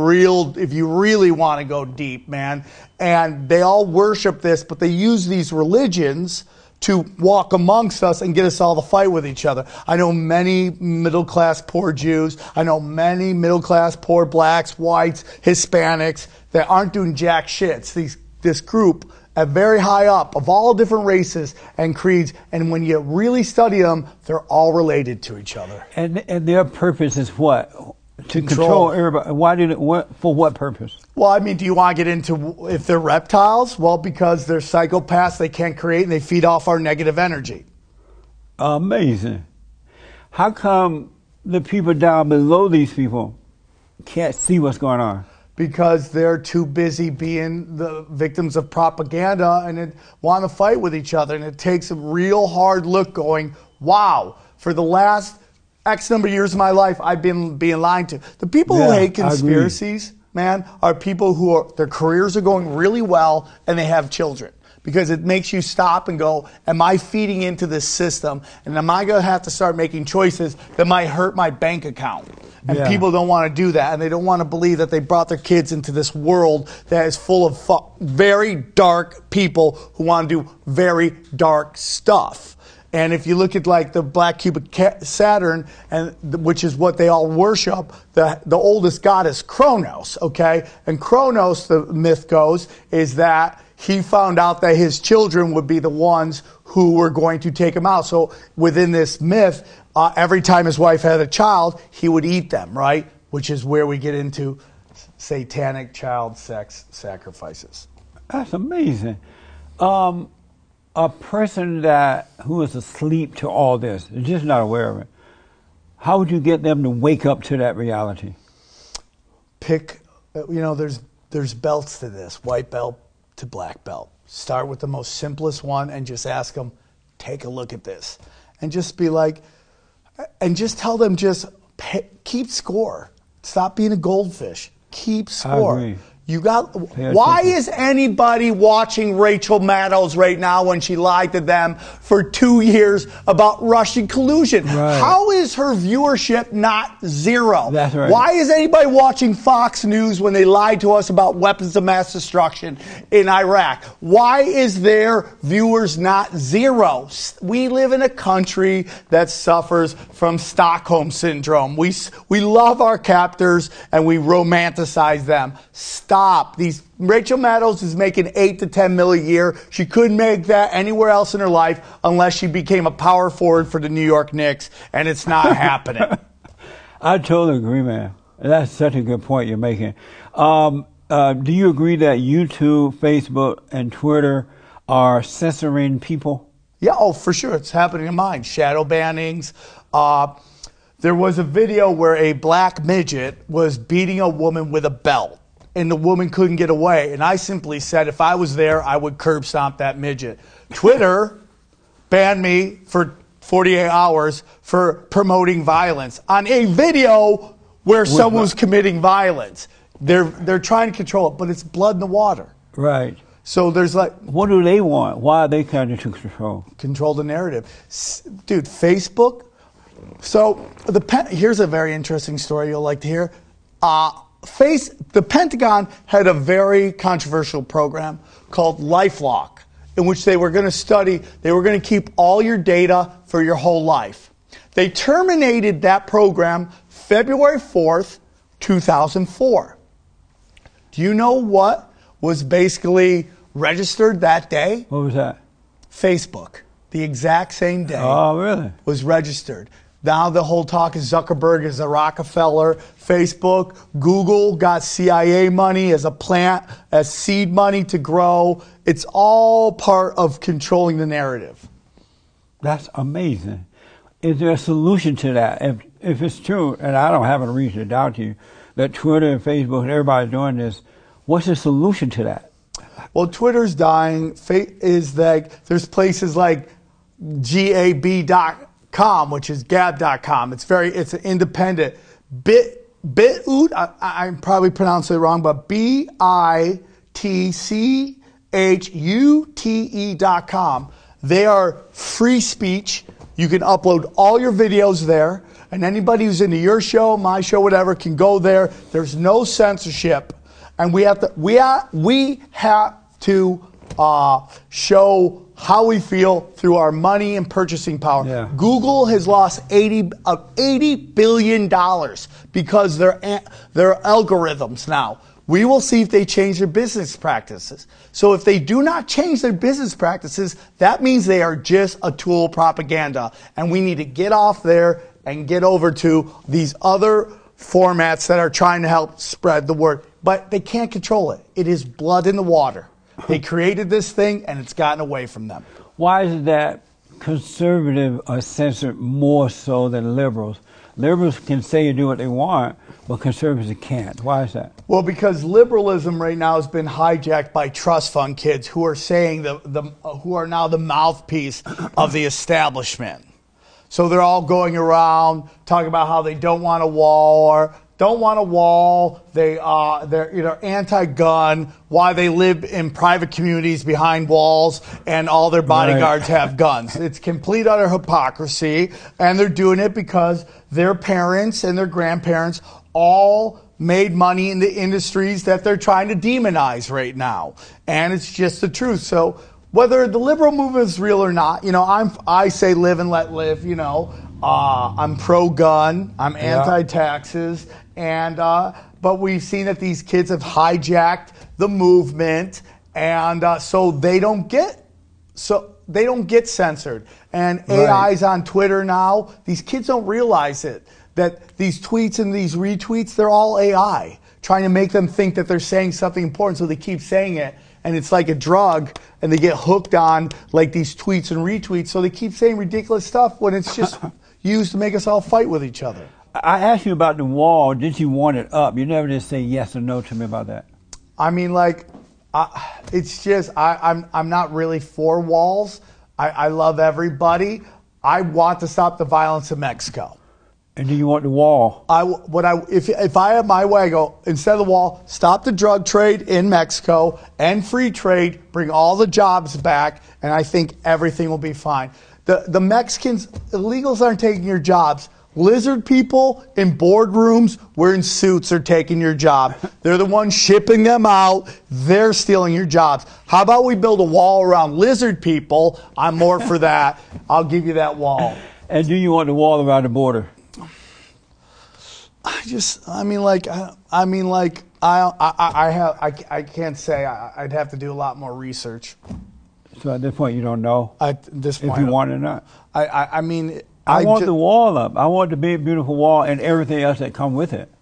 you really want to go deep, man. And they all worship this, but they use these religions to walk amongst us and get us all to fight with each other. I know many middle-class poor Jews. I know many middle-class poor blacks, whites, Hispanics that aren't doing jack shit. It's this group at very high up of all different races and creeds, and when you really study them, they're all related to each other. And their purpose is what? To control everybody. For what purpose? Well, I mean, do you want to get into if they're reptiles? Well, because they're psychopaths, they can't create, and they feed off our negative energy. Amazing. How come the people down below these people can't see what's going on? Because they're too busy being the victims of propaganda and want to fight with each other. And it takes a real hard look going, wow, for the last X number of years of my life, I've been being lied to. The people who hate conspiracies, man, are people who their careers are going really well and they have children. Because it makes you stop and go, am I feeding into this system? And am I going to have to start making choices that might hurt my bank account? And people don't want to do that. And they don't want to believe that they brought their kids into this world that is full of very dark people who want to do very dark stuff. And if you look at like the black cube of Saturn, which is what they all worship, the oldest god is Kronos, okay? And Kronos, the myth goes, is that he found out that his children would be the ones who were going to take him out. So within this myth, every time his wife had a child, he would eat them, right? Which is where we get into satanic child sex sacrifices. That's amazing. A person who is asleep to all this, is just not aware of it, how would you get them to wake up to that reality? There's belts to this, white belt to black belt. Start with the most simplest one and just ask them, take a look at this. And just be like, and just tell them, keep score. Stop being a goldfish. Keep score. I agree. Why is anybody watching Rachel Maddow right now when she lied to them for 2 years about Russian collusion? Right. How is her viewership not zero? That's right. Why is anybody watching Fox News when they lied to us about weapons of mass destruction in Iraq? Why is their viewers not zero? We live in a country that suffers from Stockholm Syndrome. We love our captors and we romanticize them. Stop. Rachel Maddow is making $8 to $10 million a year. She couldn't make that anywhere else in her life unless she became a power forward for the New York Knicks, and it's not happening. I totally agree, man. That's such a good point you're making. Do you agree that YouTube, Facebook, and Twitter are censoring people? Yeah, for sure. It's happening in mine. Shadow bannings. There was a video where a black midget was beating a woman with a belt. And the woman couldn't get away. And I simply said, if I was there, I would curb stomp that midget. Twitter banned me for 48 hours for promoting violence on a video where someone was committing violence. They're trying to control it, but it's blood in the water. Right. So there's like... What do they want? Why are they trying to control? Control the narrative. Dude, Facebook... So here's a very interesting story you'll like to hear. the Pentagon had a very controversial program called LifeLock, in which they were going to keep all your data for your whole life. They terminated that program February 4th, 2004. Do you know what was basically registered that day? What was that? Facebook. The exact same day. Oh, really? Was registered. Now the whole talk is Zuckerberg is a Rockefeller. Facebook, Google got CIA money as seed money to grow. It's all part of controlling the narrative. That's amazing. Is there a solution to that? If it's true, and I don't have a reason to doubt you, that Twitter and Facebook and everybody's doing this, what's the solution to that? Well, Twitter's dying. Is like there's places like gab.com, which is gab.com. It's an independent. Bitute, I'm probably pronouncing it wrong, but bitchute.com. They are free speech. You can upload all your videos there, and anybody who's into your show, my show, whatever, can go there. There's no censorship, and we have to show how we feel through our money and purchasing power. Yeah. Google has lost $80 billion because their algorithms now. We will see if they change their business practices. So if they do not change their business practices, that means they are just a tool of propaganda. And we need to get off there and get over to these other formats that are trying to help spread the word. But they can't control it. It is blood in the water. They created this thing, and it's gotten away from them. Why is it that conservatives are censored more so than liberals? Liberals can say and do what they want, but conservatives can't. Why is that? Well, because liberalism right now has been hijacked by trust fund kids who are saying who are now the mouthpiece of the establishment. So they're all going around talking about how they don't want a wall. They're anti-gun. Why they live in private communities behind walls, and all their bodyguards have guns. It's complete utter hypocrisy, and they're doing it because their parents and their grandparents all made money in the industries that they're trying to demonize right now, and it's just the truth. So whether the liberal movement is real or not, I say live and let live. I'm pro-gun. I'm anti-taxes. And but we've seen that these kids have hijacked the movement, and so they don't get censored. And AI's on Twitter now. These kids don't realize it, that these tweets and these retweets, they're all AI, trying to make them think that they're saying something important, so they keep saying it. And it's like a drug, and they get hooked on like these tweets and retweets, so they keep saying ridiculous stuff when it's just used to make us all fight with each other. I asked you about the wall. Did you want it up? You never did say yes or no to me about that. I mean, it's just I'm not really for walls. I love everybody. I want to stop the violence in Mexico. And do you want the wall? If I have my way, I go, instead of the wall, stop the drug trade in Mexico and free trade, bring all the jobs back, and I think everything will be fine. The Mexicans, illegals aren't taking your jobs. Lizard people in boardrooms wearing suits are taking your job. They're the ones shipping them out. They're stealing your jobs. How about we build a wall around lizard people? I'm more for that. I'll give you that wall. And do you want the wall around the border? I can't say. I'd have to do a lot more research. So at this point, you don't know At this point, if you want it or not. I mean, I want the wall up. I want the big, beautiful wall and everything else that come with it.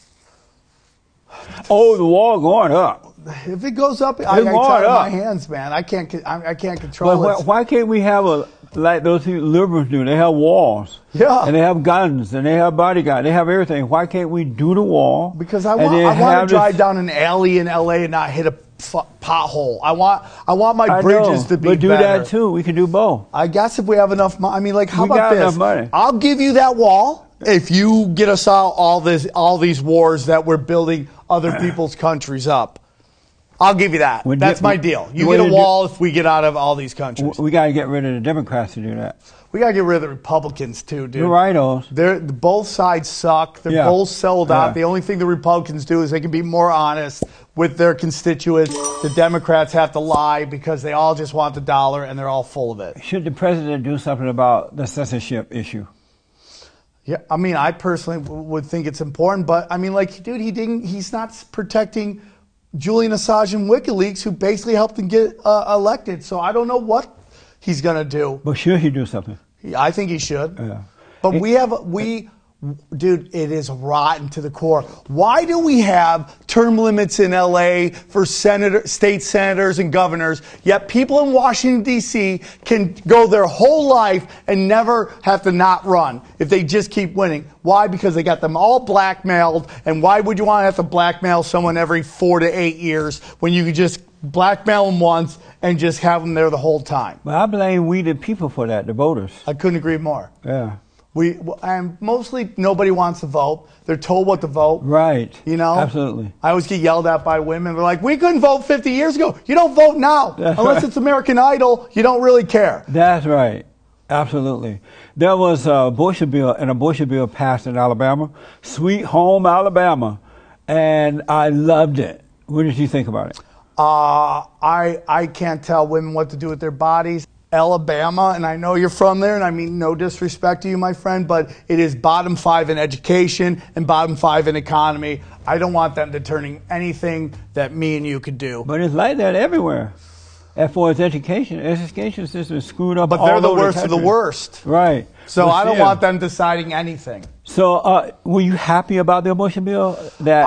Oh, the wall going up. If it goes up, I got to my hands, man. I can't control it. Why can't we have like those liberals do? They have walls. Yeah. And they have guns, and they have bodyguards. They have everything. Why can't we do the wall? Because I want to drive down an alley in L.A. and not hit a pothole. I want my bridges to be But do better. that too. We can do both. I guess if we have enough money. I mean, how We about got this? enough money. I'll give you that wall if you get us out all these wars that we're building other people's countries up. I'll give you that. That's my deal. You get a wall if we get out of all these countries. We got to get rid of the Democrats to do that. We got to get rid of the Republicans, too, dude. You're right, Oz. Both sides suck. They're both sold out. The only thing the Republicans do is they can be more honest with their constituents. The Democrats have to lie because they all just want the dollar and they're all full of it. Should the president do something about the censorship issue? Yeah, I mean, I personally would think it's important, but I mean, like, dude, he's not protecting Julian Assange and WikiLeaks, who basically helped him get elected. So I don't know what he's going to do. But should he do something? I think he should. Yeah. But dude, it is rotten to the core. Why do we have term limits in LA for state senators and governors, yet people in Washington, D.C. can go their whole life and never have to not run if they just keep winning? Why? Because they got them all blackmailed. And why would you want to have to blackmail someone every 4 to 8 years when you could just blackmail them once and just have them there the whole time? Well, I blame we the people for that, the voters. I couldn't agree more. Yeah. And mostly nobody wants to vote. They're told what to vote. Right. You know? Absolutely. I always get yelled at by women. They're like, we couldn't vote 50 years ago. You don't vote now. Unless it's American Idol, you don't really care. That's right. Absolutely. There was an abortion bill passed in Alabama, Sweet Home Alabama, and I loved it. What did you think about it? I can't tell women what to do with their bodies. Alabama, and I know you're from there, and I mean no disrespect to you, my friend, but it is bottom 5 in education and bottom 5 in economy. I don't want them determining anything that me and you could do. But it's like that everywhere. As far as education system is screwed up. But they're the worst of the worst. Right. So but I don't want them deciding anything. So were you happy about the abortion bill?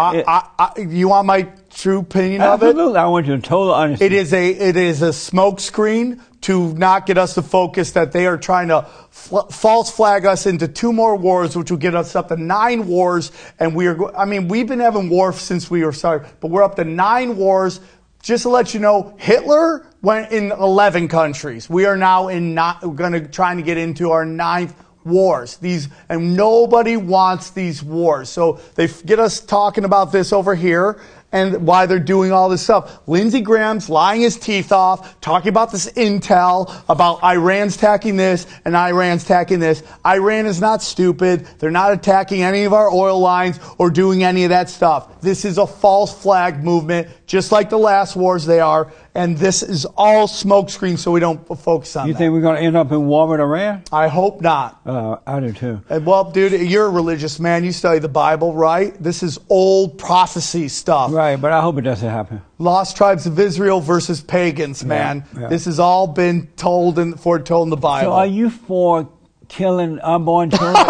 You want my true opinion of it? Absolutely. I want you to totally understand. It is a smoke screen to not get us to focus that they are trying to false flag us into 2 more wars, which will get us up to 9 wars. And we've been having war since we were started, but we're up to 9 wars. Just to let you know, Hitler went in 11 countries. We are now trying to get into our 9th wars. And nobody wants these wars. So they get us talking about this over here and why they're doing all this stuff. Lindsey Graham's lying his teeth off, talking about this intel, about Iran's attacking this and Iran's attacking this. Iran is not stupid. They're not attacking any of our oil lines or doing any of that stuff. This is a false flag movement, just like the last wars they are. And this is all smokescreen, so we don't focus on that. You think we're going to end up in war with Iran? I hope not. I do too. Well, dude, you're a religious man. You study the Bible, right? This is old prophecy stuff. Right, but I hope it doesn't happen. Lost tribes of Israel versus pagans, man. Yeah. This has all been foretold in the Bible. So are you for killing unborn children?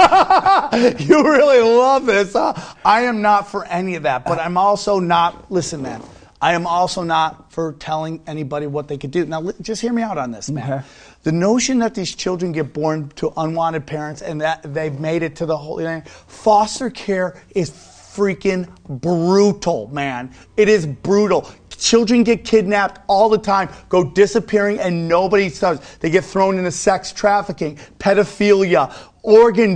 You really love this, huh? I am not for any of that, but I'm also not, listen, man, I am also not for telling anybody what they could do. Now, just hear me out on this, man. Okay. The notion that these children get born to unwanted parents and that they've made it to the Holy Land, foster care is freaking brutal, man. It is brutal. Children get kidnapped all the time, go disappearing, and nobody does. They get thrown into sex trafficking, pedophilia, organ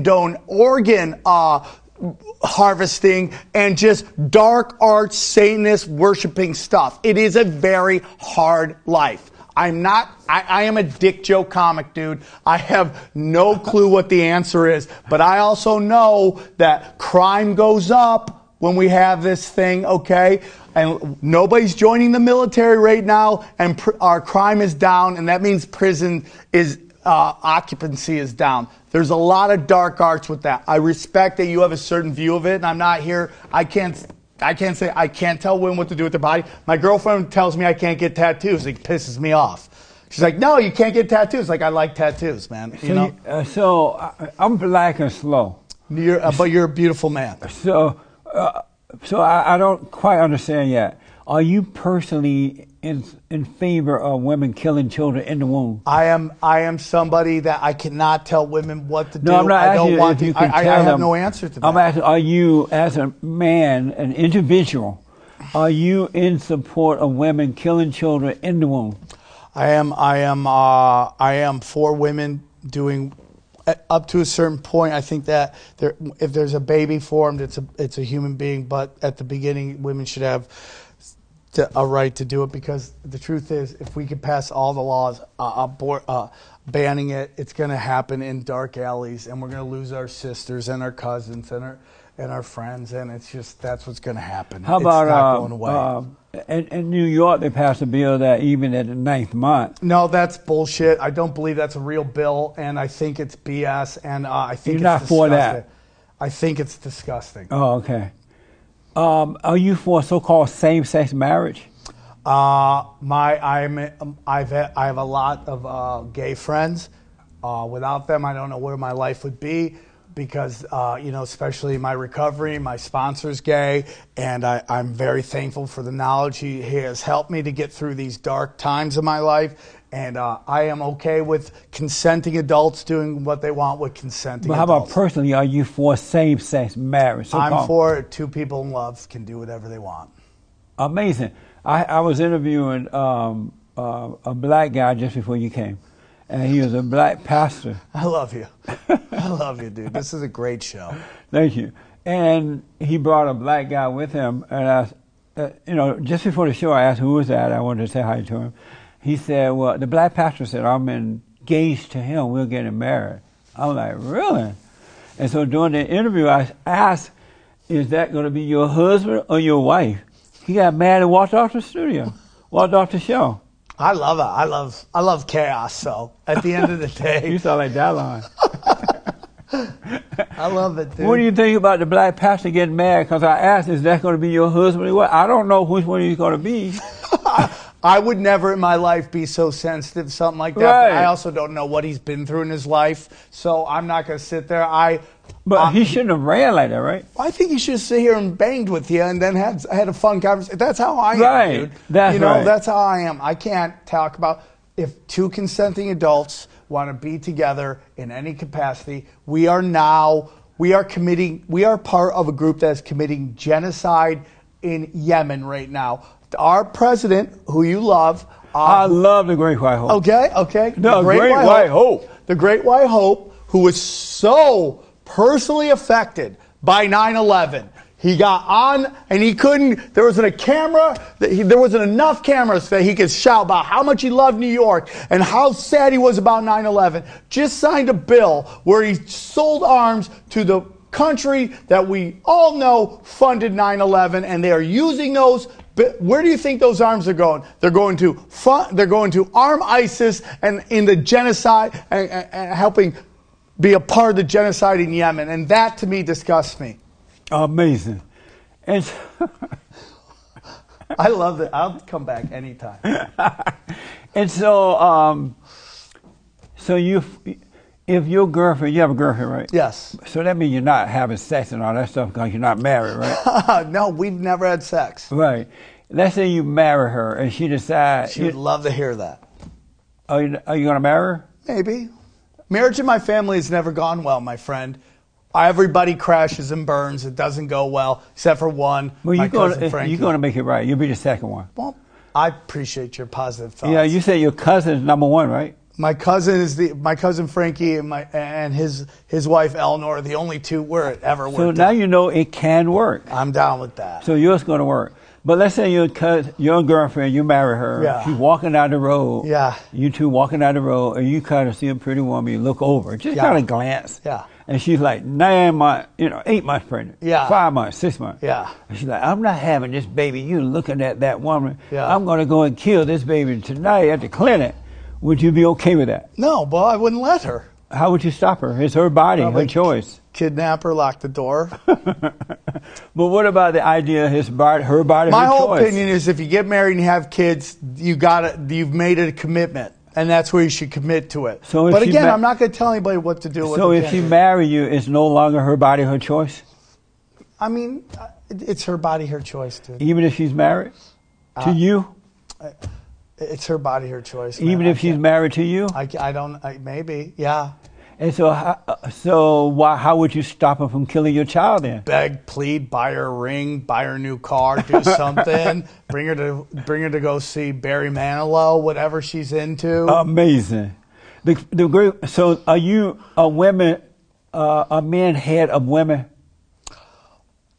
harvesting, and just dark arts, Satanist worshiping stuff. It is a very hard life. I am a dick joke comic, dude. I have no clue what the answer is, but I also know that crime goes up when we have this thing, okay? And nobody's joining the military right now, and our crime is down, and that means prison is occupancy is down. There's a lot of dark arts with that. I respect that you have a certain view of it, and I'm not here. I can't tell women what to do with their body. My girlfriend tells me I can't get tattoos. It pisses me off. She's like, no, you can't get tattoos. Like, I like tattoos, man. You know? So I'm black and slow. But you're a beautiful man. So I don't quite understand yet. Are you personally in favor of women killing children in the womb? I am somebody that I cannot tell women what to do. No, I'm not asking you if you can tell them. I have no answer to that. I'm asking, are you, as a man, an individual, are you in support of women killing children in the womb? I am for women doing up to a certain point. I think that if there's a baby formed, it's a human being. But at the beginning, women should have a right to do it, because the truth is, if we could pass all the laws banning it, it's going to happen in dark alleys, and we're going to lose our sisters and our cousins and our friends, and it's just, that's what's going to happen. How It's about not going away. in New York, they passed a bill that even at the 9th month. No, that's bullshit. I don't believe that's a real bill, and I think it's BS, and I think You're it's not for disgusting. that? I think it's disgusting. Oh, okay. Are you for so-called same-sex marriage? I have a lot of gay friends. Without them, I don't know where my life would be, because especially my recovery, my sponsor's gay, and I'm very thankful for the knowledge he has helped me to get through these dark times of my life. And I am okay with consenting adults doing what they want with consenting But how adults. about personally, are you for same-sex marriage? I'm for it. Two people in love can do whatever they want. Amazing. I was interviewing a black guy just before you came, and he was a black pastor. I love you. I love you, dude. This is a great show. Thank you. And he brought a black guy with him, and just before the show, I asked who was that. I wanted to say hi to him. He said, well, the black pastor said, I'm engaged to him. We're getting married. I'm like, really? And so during the interview, I asked, is that going to be your husband or your wife? He got mad and walked off the studio, walked off the show. I love it. I love chaos. So at the end of the day, You sound like Dallon. I love it, dude. What do you think about the black pastor getting mad? Because I asked, is that going to be your husband or what? I don't know which one he's going to be. I would never in my life be so sensitive to something like that. Right. But I also don't know what he's been through in his life, so I'm not going to sit there. But he shouldn't have ran like that, right? I think he should sit here and banged with you and then had a fun conversation. That's how I am, Right. dude. That's right. That's how I am. I can't talk about if two consenting adults want to be together in any capacity. We are part of a group that is committing genocide in Yemen right now. Our president, who you love, I love the Great White Hope. Okay. The Great White Hope. The Great White Hope, who was so personally affected by 9/11. He got on and he couldn't, there wasn't enough cameras that he could shout about how much he loved New York and how sad he was about 9/11. Just signed a bill where he sold arms to the country that we all know funded 9/11, and they are using those. But where do you think those arms are going? They're going to arm ISIS and in the genocide and helping be a part of the genocide in Yemen. And that to me disgusts me. Amazing. And I love it. I'll come back anytime. and so if your girlfriend, you have a girlfriend, right? Yes. So that means you're not having sex and all that stuff because you're not married, right? No, we've never had sex. Right. Let's say you marry her and she decides. She would love to hear that. Are you going to marry her? Maybe. Marriage in my family has never gone well, my friend. Everybody crashes and burns. It doesn't go well, except for one. Well, my cousin Frankie. you're going to make it right. You'll be the second one. Well, I appreciate your positive thoughts. Yeah, you said your cousin is number one, right? My cousin Frankie and his wife Eleanor are the only two where it ever worked. So now you know it can work. I'm down with that. So yours going to work. But let's say your girlfriend, you marry her. Yeah. She's walking down the road. Yeah. You two walking down the road, and you kind of see a pretty woman. You look over, just Yeah. kind of glance. Yeah. And she's like 9 months, 8 months pregnant. Yeah. 5 months, 6 months. Yeah. And she's like, I'm not having this baby. You looking at that woman. Yeah. I'm going to go and kill this baby tonight at the clinic. Would you be okay with that? No, well, I wouldn't let her. How would you stop her? It's her body, her Probably choice. Kidnap her, lock the door. But what about the idea of her body, My her whole choice? opinion is if you get married and you have kids, you've made it a commitment. And that's where you should commit to it. So if but she again, ma- I'm not going to tell anybody what to do. So if she marry you, it's no longer her body, her choice? I mean, it's her body, her choice, dude. Even if she's married to you? It's her body, her choice. Man. Even if she's married to you? Maybe, yeah. And so how would you stop her from killing your child then? Beg, plead, buy her a ring, buy her a new car, do something. bring her to go see Barry Manilow, whatever she's into. Amazing. So are you a man head of women?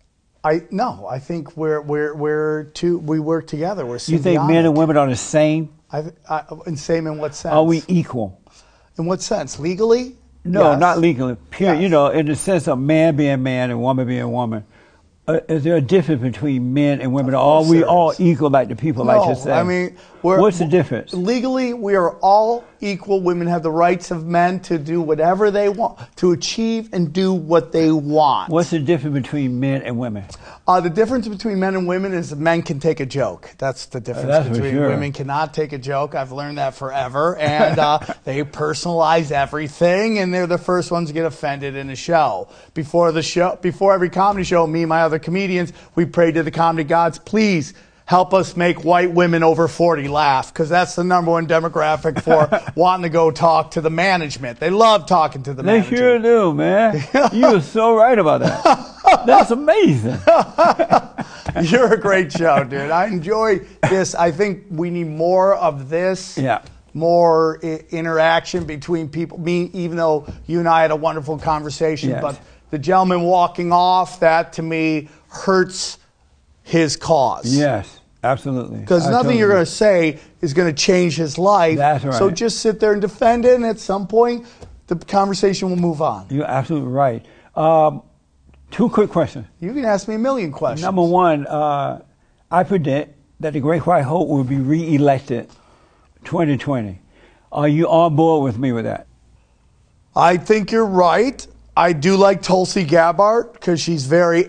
I think we work together. We're You think men and women are the same? And same in what sense? Are we equal? In what sense? Legally? No, Yes. not legally. Pure, Yes. You know, in the sense of man being man and woman being woman. Is there a difference between men and women? Or are we all equal like the people like No, to say? I mean, what's the difference? Legally, we are all equal. Women have the rights of men to do whatever they want, to achieve and do what they want. What's the difference between men and women? The difference between men and women is that men can take a joke. That's the difference That's for between sure. women cannot take a joke. I've learned that forever. And they personalize everything, and they're the first ones to get offended in a show. Before every comedy show, me and my other comedians, we pray to the comedy gods, please help us make white women over 40 laugh, because that's the number one demographic for wanting to go talk to the management. They love talking to the They management. sure do, man. You are so right about that. That's amazing. You're a great show, dude. I enjoy this. I think we need more of this. Yeah. More interaction between people. Me, even though you and I had a wonderful conversation, Yes. but the gentleman walking off, that to me hurts his cause. Yes, absolutely. Because I nothing totally you're going agree. to say is going to change his life. That's right. So just sit there and defend it, and at some point, the conversation will move on. You're absolutely right. 2 quick questions. You can ask me a million questions. Number one, I predict that the Great White Hope will be re-elected 2020. Are you on board with me with that? I think you're right. I do like Tulsi Gabbard because she's very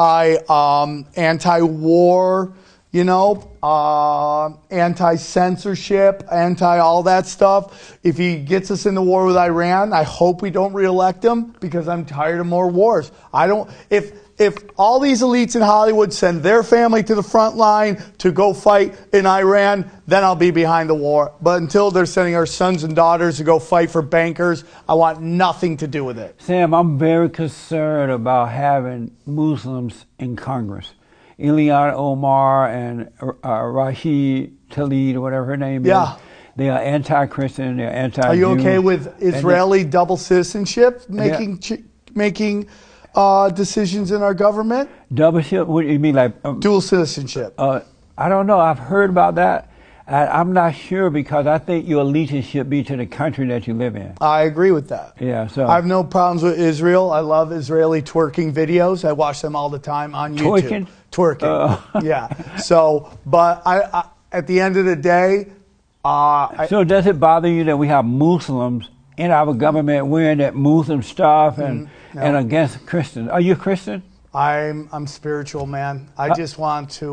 anti-war, you know, anti-censorship, anti-all that stuff. If he gets us in the war with Iran, I hope we don't reelect him because I'm tired of more wars. If all these elites in Hollywood send their family to the front line to go fight in Iran, then I'll be behind the war. But until they're sending our sons and daughters to go fight for bankers, I want nothing to do with it. Sam, I'm very concerned about having Muslims in Congress. Ilhan Omar and Rashid Tlaib, or whatever her name Yeah. is. They are anti-Christian, they're anti-Jew. Are you okay with Israeli double citizenship making decisions in our government? Double ship? What do you mean, like? Dual citizenship. I don't know. I've heard about that. And I'm not sure because I think your allegiance should be to the country that you live in. I agree with that. Yeah, so. I have no problems with Israel. I love Israeli twerking videos. I watch them all the time on YouTube. Twerking? Yeah. So, but I at the end of the day, So does it bother you that we have Muslims in our government wearing that Muslim stuff and against Christians? Are you a Christian? I'm spiritual, man. I just want to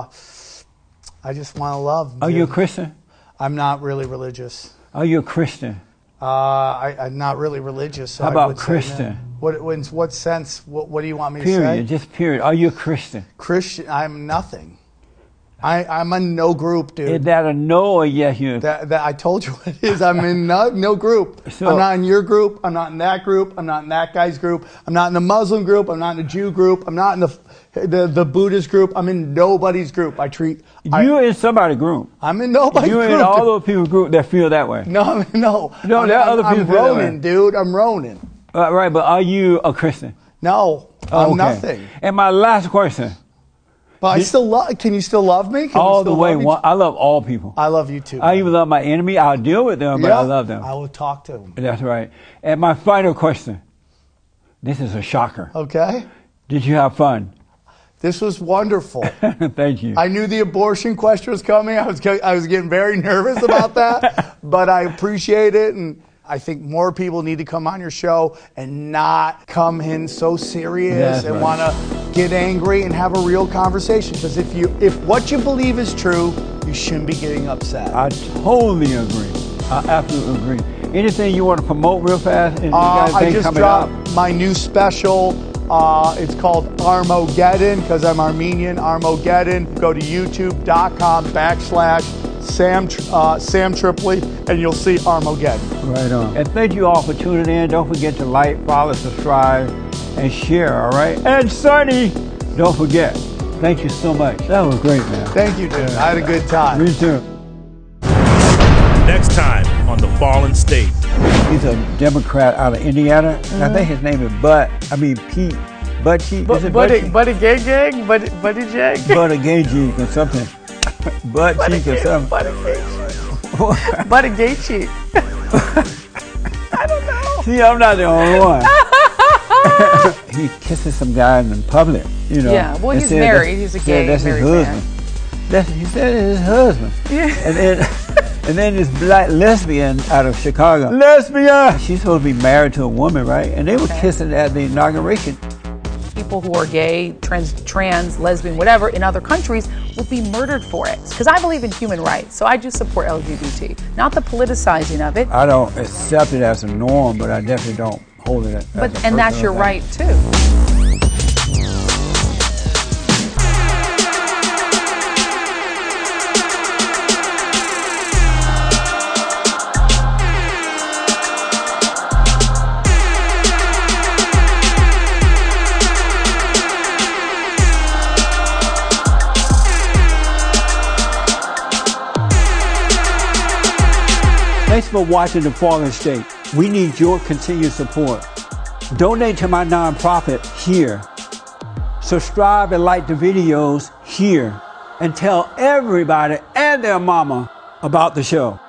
love. Are you a dude. Christian? I'm not really religious. Are you a Christian? I'm not really religious. So How I about would say Christian? no. What sense? What do you want me to Period. say? Just period. Are you a Christian? Christian. I'm nothing. I'm a no group, dude. Is that a no or yes? You. That I told you what it is. I'm in no group. So- I'm not in your group. I'm not in that group. I'm not in that guy's group. I'm not in the Muslim group. I'm not in the Jew group. I'm not in the Buddhist group. I'm in nobody's group. You're in somebody's group. I'm in nobody's You're group. in all those people's group that feel that way. No. No, there are other people I'm feel that way. Ronin, dude. I'm Ronin. Right, but are you a Christian? No, Oh, I'm okay. nothing. And my last question. But I still love. Can you still love me? Can we All the still way. love each- I love all people. I love you too. I even love my enemy. I'll deal with them, but I love them. I will talk to them. That's right. And my final question. This is a shocker. Okay. Did you have fun? This was wonderful. Thank you. I knew the abortion question was coming. I was getting very nervous about that, but I appreciate it, and I think more people need to come on your show and not come in so serious That's and right. want to get angry and have a real conversation. Because if what you believe is true, you shouldn't be getting upset. I totally agree. I absolutely agree. Anything you want to promote real fast? And you got I anything just coming dropped up? my new special. It's called Armageddon because I'm Armenian. Armageddon. Go to youtube.com/Sam Tripoli and you'll see Armageddon. Right on. And thank you all for tuning in. Don't forget to like, follow, subscribe, and share, all right? And Sonny, don't forget. Thank you so much. That was great, man. Thank you, dude. I had a good time. Me too. Next time on The Fallen State. He's a Democrat out of Indiana. And I think his name is Pete Butt cheek. Is it butt cheek? Buddy gay gang? Buddy jag? Butter gay cheek or something. Butt cheek or something. Buddy gay cheek. Buddy gay cheek. I don't know. See, I'm not the only one. He kisses some guy in public, you know. Yeah, well, and he's said married. He's a gay that's married his husband. He said it's his husband. Yeah. And then this black lesbian out of Chicago. Lesbian! She's supposed to be married to a woman, right? And they were kissing at the inauguration. People who are gay, trans, lesbian, whatever, in other countries will be murdered for it. Because I believe in human rights, so I just support LGBT, not the politicizing of it. I don't accept it as a norm, but I definitely don't hold it as a And that's your thing. right, too. Thanks for watching The Fallen State. We need your continued support. Donate to my nonprofit here. Subscribe and like the videos here. And tell everybody and their mama about the show.